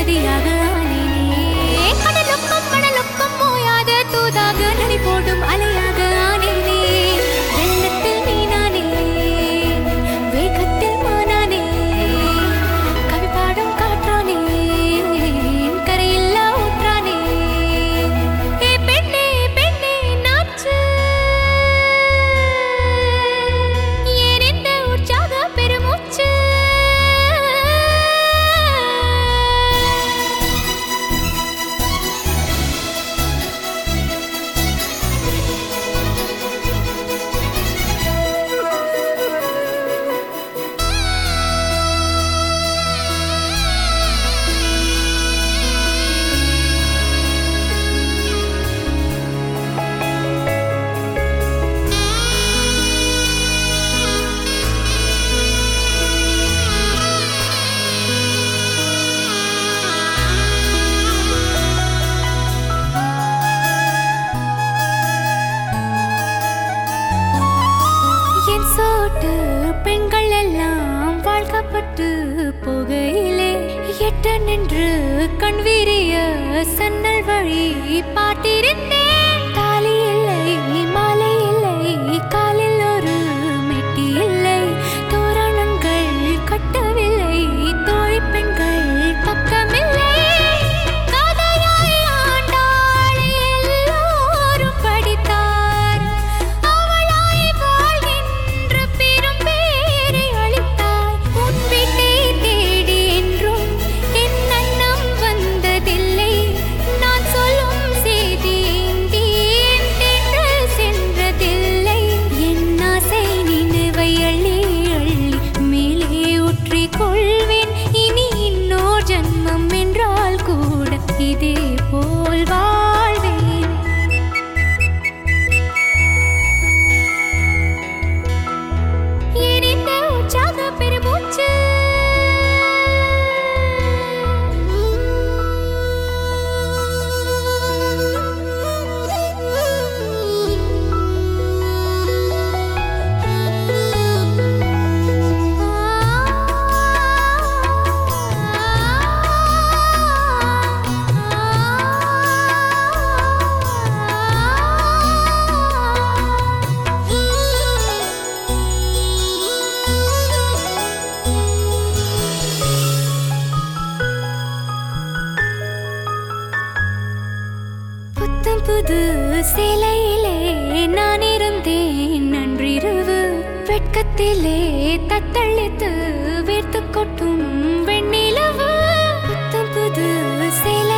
நதியாக ஆனேனே. கடலுக்கும் மணலுக்கும் ஓயாத தூதாக நதி போடும் அலையாக ஆனேனே. வெள்ளத்தில் மீனானே, வேகத்தில் மானானே, கவி பாடும் காற்றானே, கரையில்லா ஊற்றானே. ஏ பெண்ணே பெண்ணே நாச்சு, ஏன் இந்த உற்சாக பெருமூச்சு? என் சோட்டு பெண்கள் எல்லாம் வாழ்க்கப்பட்டு போகையிலே எட்ட நின்று கண் விரிய சன்னல் வழி பார்த்திருந்தேன். தாலி இல்லை, மாலை இல்லை, காலில் ஒரு மெட்டி இல்லை, தோரணங்கள் கட்டவில்லை, தோழி பெண்கள் பக்கமில்லை. கதையாய் ஆண்டாளை எல்லோரும் படித்தார், அவளாய் வாழ்கின்ற பெரும் பேரை அளித்தாய். உன் வீட்டை தேடி என்றும் என் அன்னம் வந்ததில்லை, நான் சொல்லும் செய்தி ஏந்தி என் தென்றல் சென்றதில்லை. என் ஆசை நினைவை அள்ளி அள்ளி மேலே ஊற்றிக் கொள்வேன். இனி இன்னோர் ஜன்மம் என்றால் கூட இதே போல் வாழ்வேன். ஏன் இந்த உற்சாக பெருமூச்சு? புத்தம் புது சேலையிலே நான் இருந்தேன் நன்றிரவு. வெட்கத்திலே தத்தளித்து வேர்த்து கொட்டும் வெண்ணிலவு. புத்தம் புது சேலை